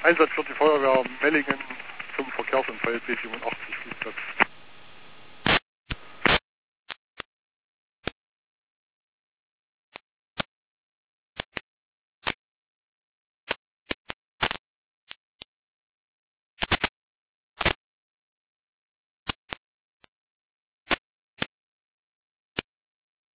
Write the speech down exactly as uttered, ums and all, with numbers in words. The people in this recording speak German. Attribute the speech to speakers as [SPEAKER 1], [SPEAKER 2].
[SPEAKER 1] Einsatz für die Feuerwehr Mellingen zum Verkehrsunfall B siebenundachtzig Flugplatz.